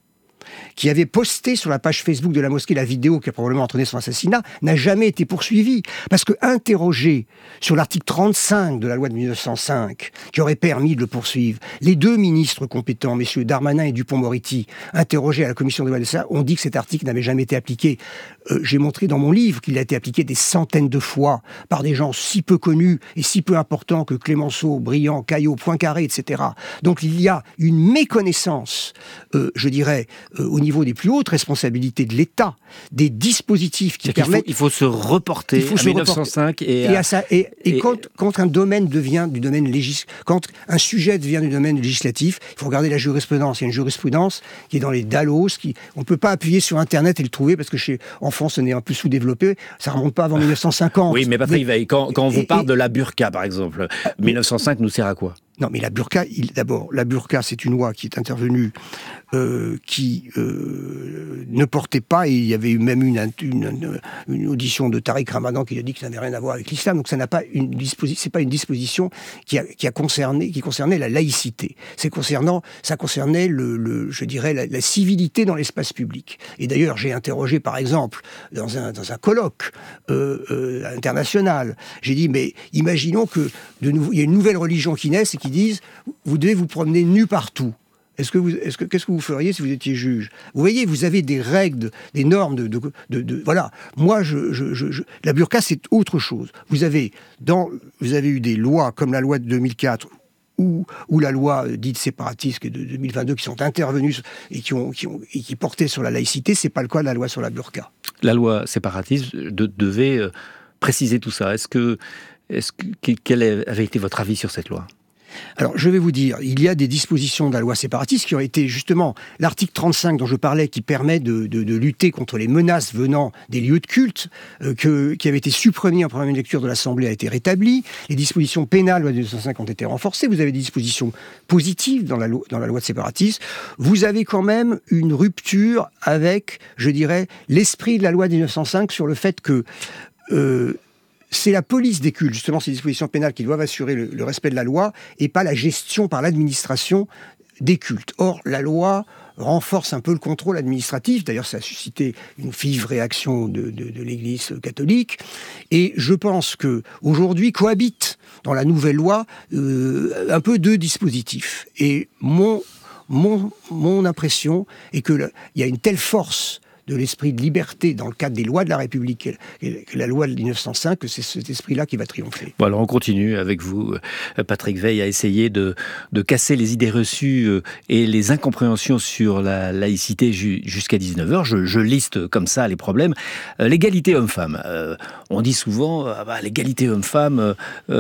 qui avait posté sur la page Facebook de la mosquée la vidéo qui a probablement entraîné son assassinat, n'a jamais été poursuivi. Parce que interrogé sur l'article trente-cinq de la loi de mille neuf cent cinq, qui aurait permis de le poursuivre, les deux ministres compétents, messieurs Darmanin et Dupond-Moretti, interrogés à la commission des lois de ça, ont dit que cet article n'avait jamais été appliqué. Euh, j'ai montré dans mon livre qu'il a été appliqué des centaines de fois par des gens si peu connus et si peu importants que Clémenceau, Briand, Caillot, Poincaré, et cetera. Donc il y a une méconnaissance, euh, je dirais, euh, au niveau des plus hautes responsabilités de l'État, des dispositifs qui permettent... Il faut, il faut se reporter faut à se mille neuf cent cinq reporter. et, et, à... et, à ça, et, et, et... Quand, quand un domaine devient du domaine légis... quand un sujet devient du domaine législatif, il faut regarder la jurisprudence. Il y a une jurisprudence qui est dans les Dallos, qui on ne peut pas appuyer sur Internet et le trouver parce que chez en France on est un peu sous-développé. Ça remonte pas avant mille neuf cent cinquante. Oui, mais Patrick Veil, quand, quand on vous et, parle et... de la burqa, par exemple, mille neuf cent cinq nous sert à quoi ? Non, mais la burqa, il, d'abord, la burqa, c'est une loi qui est intervenue, euh, qui euh, ne portait pas, et il y avait eu même une, une, une audition de Tariq Ramadan qui a dit que ça n'avait rien à voir avec l'islam, donc ça n'a pas une disposition, c'est pas une disposition qui a, qui a concerné, qui concernait la laïcité. C'est concernant, ça concernait le, le je dirais, la, la civilité dans l'espace public. Et d'ailleurs, j'ai interrogé, par exemple, dans un, dans un colloque euh, euh, international, j'ai dit, mais imaginons que de nouveau, il y a une nouvelle religion qui naisse et qui disent, vous devez vous promener nu partout. Est-ce que vous, est-ce que, qu'est-ce que vous feriez si vous étiez juge ? Vous voyez, vous avez des règles, des normes de, de, de, de voilà. Moi, je, je, je, je, la burqa, c'est autre chose. Vous avez, dans, vous avez eu des lois comme la loi de deux mille quatre ou, ou la loi dite séparatiste de deux mille vingt-deux qui sont intervenues et qui, ont, qui, ont, et qui portaient sur la laïcité. C'est pas le cas de la loi sur la burqa. La loi séparatiste de, devait euh, préciser tout ça. Est-ce que, est-ce que, quel avait été votre avis sur cette loi ? Alors, je vais vous dire, il y a des dispositions de la loi séparatiste qui ont été justement l'article trente-cinq dont je parlais, qui permet de, de, de lutter contre les menaces venant des lieux de culte, euh, que, qui avait été supprimé en première lecture de l'Assemblée, a été rétabli. Les dispositions pénales de la loi de mille neuf cent cinq ont été renforcées. Vous avez des dispositions positives dans la, lo- dans la loi de séparatiste. Vous avez quand même une rupture avec, je dirais, l'esprit de la loi de mille neuf cent cinq sur le fait que... Euh, c'est la police des cultes, justement, ces dispositions pénales qui doivent assurer le, le respect de la loi et pas la gestion par l'administration des cultes. Or, la loi renforce un peu le contrôle administratif. D'ailleurs, ça a suscité une vive réaction de, de, de l'Église catholique. Et je pense que aujourd'hui cohabitent dans la nouvelle loi euh, un peu deux dispositifs. Et mon, mon, mon impression est qu'il y a une telle force de l'esprit de liberté dans le cadre des lois de la République, la loi de mille neuf cent cinq, que c'est cet esprit-là qui va triompher. Bon, alors on continue avec vous, Patrick Veil, à essayer de, de casser les idées reçues et les incompréhensions sur la laïcité ju- jusqu'à dix-neuf heures. Je, je liste comme ça les problèmes. Euh, l'égalité homme-femme. Euh, on dit souvent, ah bah, l'égalité homme-femme,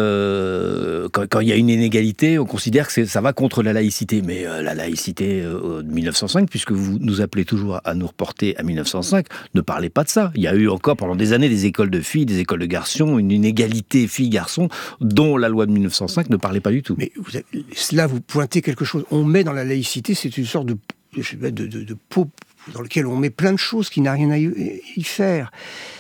euh, quand, quand il y a une inégalité, on considère que c'est, ça va contre la laïcité. Mais euh, la laïcité euh, de mille neuf cent cinq, puisque vous nous appelez toujours à nous reporter à mille neuf cent cinq, ne parlez pas de ça. Il y a eu encore pendant des années des écoles de filles, des écoles de garçons, une inégalité filles-garçons dont la loi de mille neuf cent cinq ne parlait pas du tout. Mais vous avez, là, vous pointez quelque chose. On met dans la laïcité, c'est une sorte de, de, de, de, de pot dans lequel on met plein de choses qui n'a rien à y, y faire.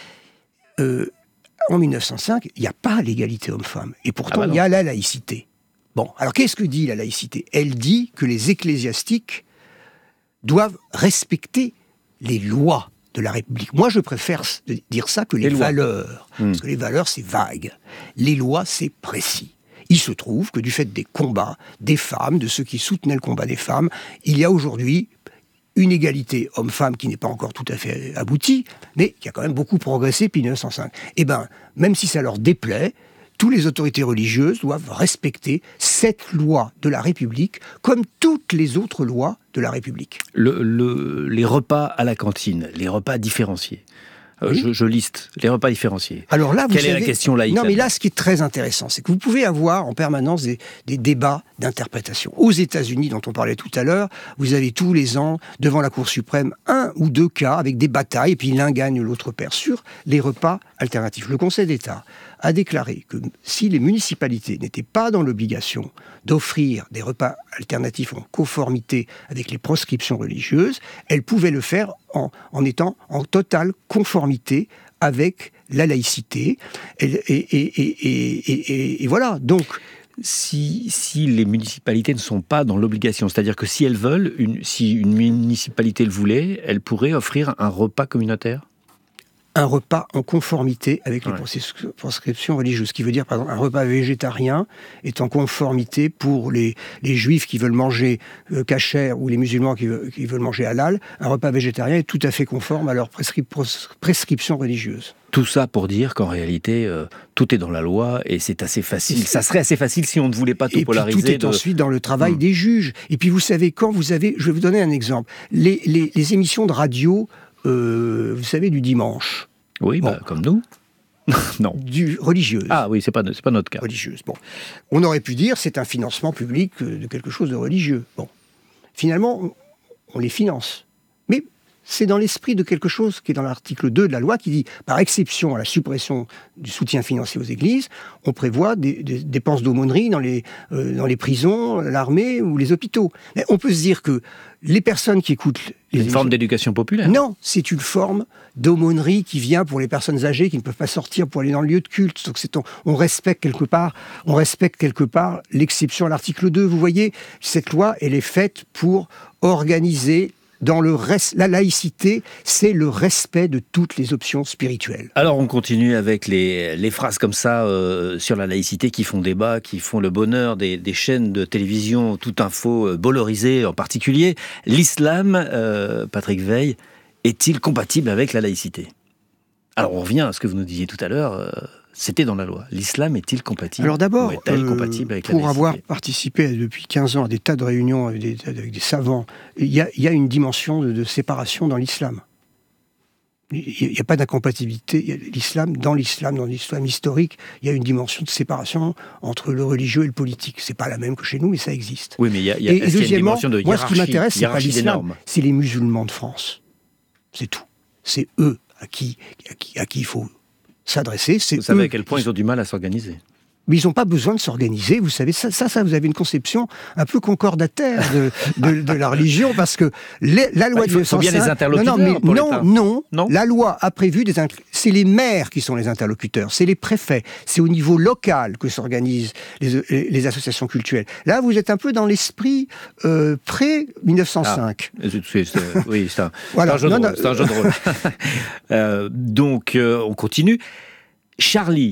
Euh, en mille neuf cent cinq, il n'y a pas l'égalité homme-femme. Et pourtant, ah bah il y a la laïcité. Bon, alors qu'est-ce que dit la laïcité ? Elle dit que les ecclésiastiques doivent respecter les lois de la République. Moi, je préfère dire ça que les, les valeurs. Mmh. Parce que les valeurs, c'est vague. Les lois, c'est précis. Il se trouve que du fait des combats des femmes, de ceux qui soutenaient le combat des femmes, il y a aujourd'hui une égalité homme-femme qui n'est pas encore tout à fait aboutie, mais qui a quand même beaucoup progressé depuis mille neuf cent cinq. Eh bien, même si ça leur déplaît, toutes les autorités religieuses doivent respecter cette loi de la République comme toutes les autres lois de la République. Le, le, les repas à la cantine, les repas différenciés. Euh, oui. je, je liste les repas différenciés. Alors là, vous Quelle savez, est la question laïque ? Non, mais là, ce qui est très intéressant, c'est que vous pouvez avoir en permanence des, des débats d'interprétation. Aux États-Unis, dont on parlait tout à l'heure, vous avez tous les ans, devant la Cour suprême, un ou deux cas avec des batailles, et puis l'un gagne, l'autre perd, sur les repas alternatifs. Le Conseil d'État a déclaré que si les municipalités n'étaient pas dans l'obligation d'offrir des repas alternatifs en conformité avec les proscriptions religieuses, elles pouvaient le faire en, en étant en totale conformité avec la laïcité. Et, et, et, et, et, et, et voilà, donc... si, si les municipalités ne sont pas dans l'obligation, c'est-à-dire que si elles veulent, une, si une municipalité le voulait, elle pourrait offrir un repas communautaire ? Un repas en conformité avec les Ouais. prescriptions religieuses. Ce qui veut dire, par exemple, un repas végétarien est en conformité pour les, les juifs qui veulent manger euh, kasher ou les musulmans qui, veulent, qui veulent manger halal. Un repas végétarien est tout à fait conforme à leurs prescri- pros- prescriptions religieuses. Tout ça pour dire qu'en réalité, euh, tout est dans la loi et c'est assez facile. Ça serait assez facile si on ne voulait pas tout et polariser. Puis tout est de... ensuite dans le travail Mmh. des juges. Et puis vous savez, quand vous avez... Je vais vous donner un exemple. Les, les, les émissions de radio, euh, vous savez, du dimanche. Oui, Bon. bah, comme nous. Non. Du religieuse. Ah oui, c'est pas, c'est pas notre cas. Religieuse. Bon. On aurait pu dire c'est un financement public de quelque chose de religieux. Bon. Finalement, on, on les finance. Mais c'est dans l'esprit de quelque chose qui est dans l'article deux de la loi qui dit, par exception à la suppression du soutien financier aux églises, on prévoit des, des dépenses d'aumônerie dans les, euh, dans les prisons, l'armée ou les hôpitaux. Mais on peut se dire que les personnes qui écoutent... Les une émissions... forme d'éducation populaire. Non, c'est une forme d'aumônerie qui vient pour les personnes âgées qui ne peuvent pas sortir pour aller dans le lieu de culte. Donc c'est on, on respecte quelque part, on respecte quelque part l'exception à l'article deux. Vous voyez, cette loi, elle est faite pour organiser dans le reste, la laïcité, c'est le respect de toutes les options spirituelles. Alors on continue avec les, les phrases comme ça euh, sur la laïcité qui font débat, qui font le bonheur des, des chaînes de télévision, tout info euh, Bollorisé en particulier. L'islam, euh, Patrick Weil, est-il compatible avec la laïcité ? Alors on revient à ce que vous nous disiez tout à l'heure, euh, c'était dans la loi. L'islam est-il compatible ? Alors d'abord, ou est-elle euh, compatible avec la pour laïcité ? avoir participé depuis quinze ans à des tas de réunions avec des, avec des savants, il y, y a une dimension de, de séparation dans l'islam. Il n'y a pas d'incompatibilité. Il y a l'islam, dans l'islam, dans l'islam historique, il y a une dimension de séparation entre le religieux et le politique. C'est pas la même que chez nous, mais ça existe. Oui, mais il y a, il y a, et est-ce qu'il y a une dimension de moi, hiérarchie, ce qui m'intéresse, c'est pas hiérarchie des l'islam, normes. c'est les musulmans de France. C'est tout. C'est eux à qui, à qui, à qui il faut s'adresser. C'est Vous savez eux à quel point qui ils ont du mal à s'organiser. Mais ils n'ont pas besoin de s'organiser, vous savez, ça, ça, ça, vous avez une conception un peu concordataire de, de, de la religion, parce que les, la loi bah, il faut, de mille neuf cent cinq... faut bien les interlocuteurs non, non, mais pour non, l'État. non, Non, la loi a prévu des... Inc... C'est les maires qui sont les interlocuteurs, c'est les préfets, c'est au niveau local que s'organisent les, les, les associations culturelles. Là, vous êtes un peu dans l'esprit euh, pré-mille neuf cent cinq. Ah, c'est, c'est, oui, c'est un, voilà. c'est un jeu non, de non, rôle. C'est un jeu de rôle. euh, donc, euh, on continue. Charlie,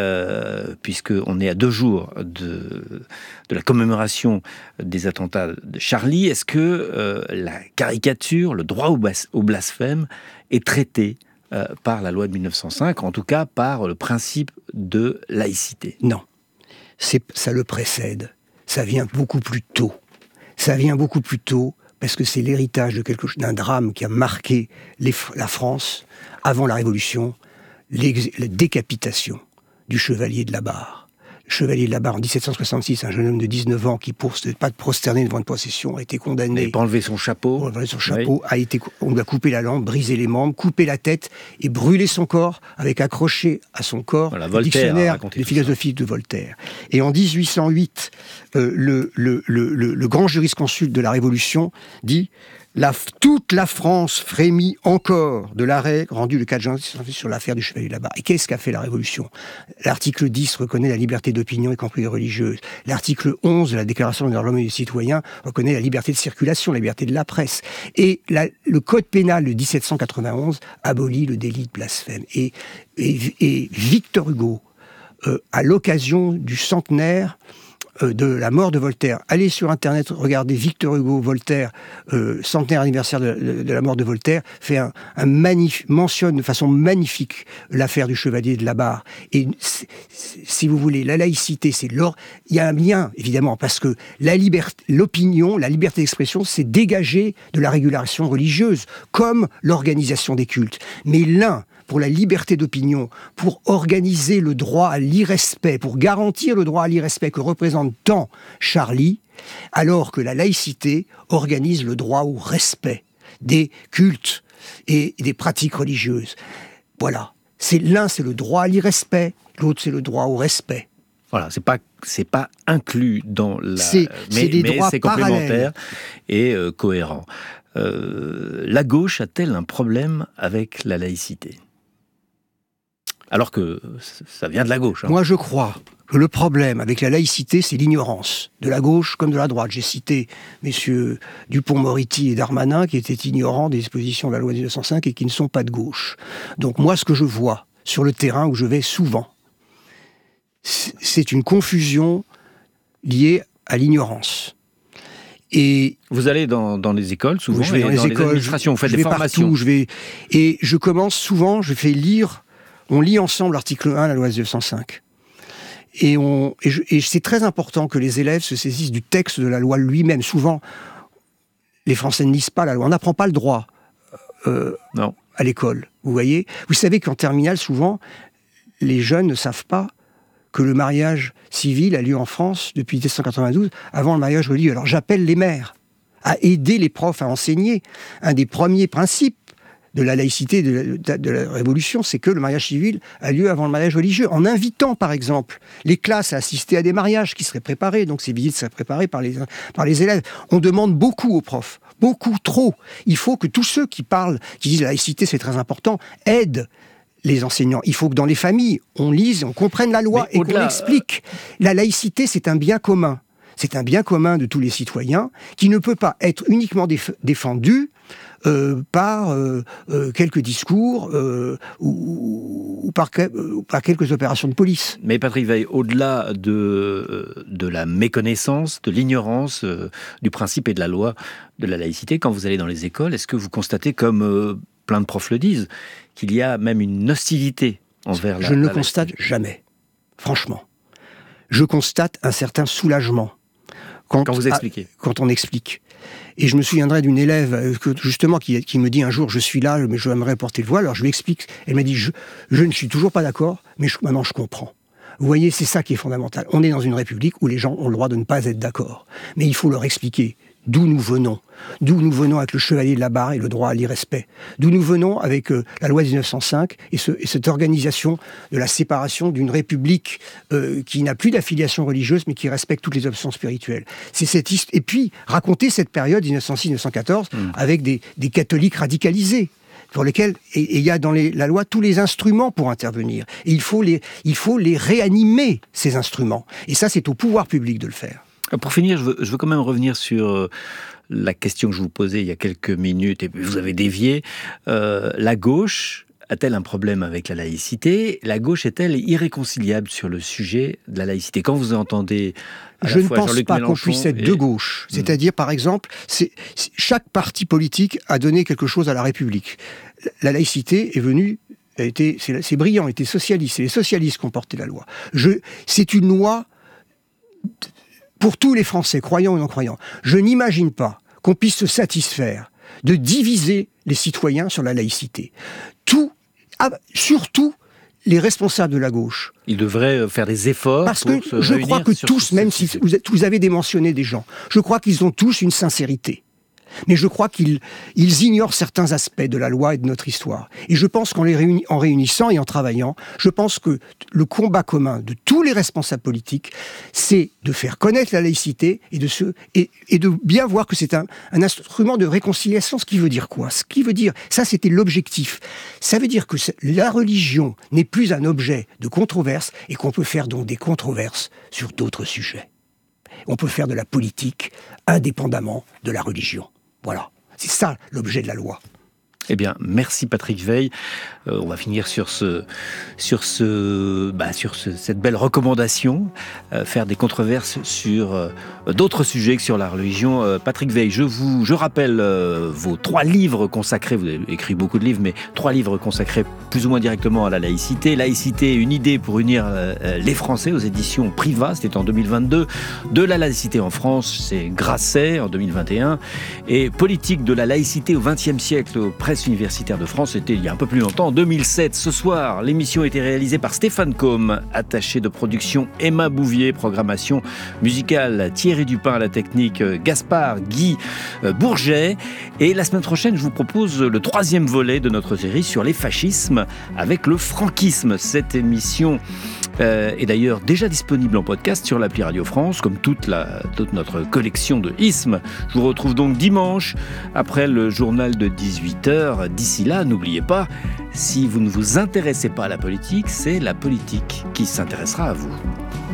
Euh, puisqu'on est à deux jours de, de la commémoration des attentats de Charlie, est-ce que euh, la caricature, le droit au, bas, au blasphème est traité euh, par la loi de mille neuf cent cinq, en tout cas par le principe de laïcité ? Non, c'est, ça le précède. Ça vient beaucoup plus tôt. Ça vient beaucoup plus tôt parce que c'est l'héritage de quelque chose, d'un drame qui a marqué les, la France avant la Révolution, la décapitation du chevalier de la Barre. Le chevalier de la Barre, en dix-sept cent soixante-six, un jeune homme de dix-neuf ans qui, pour ne pas prosterner devant une procession, a été condamné. Il n'a pas enlevé son chapeau. Enlevé son chapeau, oui. a été, on lui a coupé la langue, brisé les membres, coupé la tête et brûlé son corps avec accroché à son corps voilà, le Voltaire dictionnaire de philosophie de Voltaire. Et en dix-huit cent huit, euh, le, le, le, le, le grand jurisconsulte de la Révolution dit La, toute la France frémit encore de l'arrêt rendu le quatre juin sur l'affaire du chevalier de la Barre. Et qu'est-ce qu'a fait la Révolution ? L'article dix reconnaît la liberté d'opinion, y compris religieuse. L'article onze de la Déclaration des droits de l'homme et du citoyen reconnaît la liberté de circulation, la liberté de la presse. Et la, le Code pénal de dix-sept cent quatre-vingt-onze abolit le délit de blasphème. Et, et, et Victor Hugo, euh, à l'occasion du centenaire de la mort de Voltaire. Allez sur Internet, regardez Victor Hugo, Voltaire, euh, centenaire anniversaire de, de, de la mort de Voltaire, fait un, un magnif- mentionne de façon magnifique l'affaire du chevalier de la Barre. Et c'est, c'est, si vous voulez, la laïcité, c'est l'or. Il y a un lien, évidemment, parce que la liberté, l'opinion, la liberté d'expression, c'est dégagé de la régulation religieuse, comme l'organisation des cultes. Mais l'un, pour la liberté d'opinion, pour organiser le droit à l'irrespect, pour garantir le droit à l'irrespect que représente tant Charlie, alors que la laïcité organise le droit au respect des cultes et des pratiques religieuses. Voilà. C'est, l'un, c'est le droit à l'irrespect, l'autre, c'est le droit au respect. Voilà, c'est pas c'est pas inclus dans la, c'est, mais, c'est des mais droits c'est complémentaire parallèles. et euh, cohérent. Euh, la gauche a-t-elle un problème avec la laïcité ? Alors que ça vient de la gauche. Hein. Moi, je crois que le problème avec la laïcité, c'est l'ignorance, de la gauche comme de la droite. J'ai cité messieurs Dupond-Moretti et Darmanin, qui étaient ignorants des dispositions de la loi de mille neuf cent cinq et qui ne sont pas de gauche. Donc moi, ce que je vois sur le terrain où je vais souvent, c'est une confusion liée à l'ignorance. Et vous allez dans, dans les écoles souvent, je vais dans les dans écoles, les administrations, vous faites je des vais formations. Partout, je vais et je commence souvent, je fais lire, on lit ensemble l'article un de la loi de mille neuf cent cinq. Et, on, et, je, et c'est très important que les élèves se saisissent du texte de la loi lui-même. Souvent, les Français ne lisent pas la loi. On n'apprend pas le droit euh, non. à l'école. Vous voyez ? Vous savez qu'en terminale, souvent, les jeunes ne savent pas que le mariage civil a lieu en France depuis mille sept cent quatre-vingt-douze, avant le mariage religieux. Alors j'appelle les maires à aider les profs à enseigner. Un des premiers principes de la laïcité de la, de la Révolution, c'est que le mariage civil a lieu avant le mariage religieux, en invitant par exemple les classes à assister à des mariages qui seraient préparés, donc ces visites seraient préparées par les, par les élèves. On demande beaucoup aux profs, beaucoup trop. Il faut que tous ceux qui parlent, qui disent la laïcité c'est très important, aident les enseignants. Il faut que dans les familles, on lise, on comprenne la loi. Mais et qu'on explique. La laïcité, c'est un bien commun. C'est un bien commun de tous les citoyens qui ne peut pas être uniquement déf- défendu euh, par euh, euh, quelques discours euh, ou, ou, par que, euh, ou par quelques opérations de police. Mais Patrick Weil, au-delà de, de la méconnaissance, de l'ignorance euh, du principe et de la loi de la laïcité, quand vous allez dans les écoles, est-ce que vous constatez, comme euh, plein de profs le disent, qu'il y a même une hostilité envers la Je ne la le constate jamais, franchement. Je constate un certain soulagement. Quand, quand vous expliquez. À, quand on explique. Et je me souviendrai d'une élève, que, justement, qui, qui me dit un jour, je suis là, mais je aimerais porter le voile. Alors je lui explique. Elle m'a dit, je, je ne suis toujours pas d'accord, mais je, maintenant je comprends. Vous voyez, c'est ça qui est fondamental. On est dans une république où les gens ont le droit de ne pas être d'accord. Mais il faut leur expliquer d'où nous venons. D'où nous venons avec le chevalier de la barre et le droit à l'irrespect. D'où nous venons avec euh, la loi de mille neuf cent cinq et, ce, et cette organisation de la séparation d'une république euh, qui n'a plus d'affiliation religieuse mais qui respecte toutes les options spirituelles. C'est cette hist- et puis, raconter cette période mille neuf cent six mille neuf cent quatorze mmh. avec des, des catholiques radicalisés pour lesquels il y a dans les, la loi tous les instruments pour intervenir. Et il faut, les, il faut les réanimer, ces instruments. Et ça, c'est au pouvoir public de le faire. Pour finir, je veux, je veux quand même revenir sur euh, la question que je vous posais il y a quelques minutes, et puis vous avez dévié. Euh, la gauche a-t-elle un problème avec la laïcité ? La gauche est-elle irréconciliable sur le sujet de la laïcité ? Quand vous entendez à la Je ne fois pense Jean-Luc pas Mélenchon qu'on puisse être et... de gauche. Mmh. C'est-à-dire, par exemple, c'est, c'est, chaque parti politique a donné quelque chose à la République. La laïcité est venue... A été, c'est, c'est brillant, était socialiste. C'est les socialistes qui ont porté la loi. Je, c'est une loi... Pour tous les Français, croyants ou non croyants, je n'imagine pas qu'on puisse se satisfaire de diviser les citoyens sur la laïcité. Tout, ah, surtout les responsables de la gauche. Ils devraient faire des efforts. Parce pour que se je crois que sur tous, même si vous, vous avez démentionné des gens, je crois qu'ils ont tous une sincérité. Mais je crois qu'ils ils ignorent certains aspects de la loi et de notre histoire. Et je pense qu'en les réuni, en réunissant et en travaillant, je pense que le combat commun de tous les responsables politiques, c'est de faire connaître la laïcité et de, se, et, et de bien voir que c'est un, un instrument de réconciliation. Ce qui veut dire quoi ? Ce qui veut dire, ça c'était l'objectif. Ça veut dire que la religion n'est plus un objet de controverse et qu'on peut faire donc des controverses sur d'autres sujets. On peut faire de la politique indépendamment de la religion. Voilà, c'est ça l'objet de la loi. Eh bien, merci Patrick Weil. Euh, on va finir sur ce, sur ce, bah, sur ce, cette belle recommandation, euh, faire des controverses sur euh, d'autres sujets que sur la religion. Euh, Patrick Weil, je vous, je rappelle euh, vos trois livres consacrés. Vous avez écrit beaucoup de livres, mais trois livres consacrés plus ou moins directement à la laïcité. Laïcité, une idée pour unir euh, les Français aux éditions Privat. C'était en deux mille vingt-deux. De la laïcité en France, c'est Grasset en deux mille vingt et un. Et Politique de la laïcité au vingtième siècle aux Presses universitaires de France, c'était il y a un peu plus longtemps, en deux mille sept. Ce soir, l'émission a été réalisée par Stéphane Combe, attaché de production Emma Bouvier, programmation musicale Thierry Dupin à la technique, Gaspard Guy Bourget. Et la semaine prochaine, je vous propose le troisième volet de notre série sur les fascismes avec le franquisme. Cette émission euh, est d'ailleurs déjà disponible en podcast sur l'appli Radio France, comme toute, la, toute notre collection de ismes. Je vous retrouve donc dimanche après le journal de dix-huit heures. heures. D'ici là, n'oubliez pas, si vous ne vous intéressez pas à la politique, c'est la politique qui s'intéressera à vous.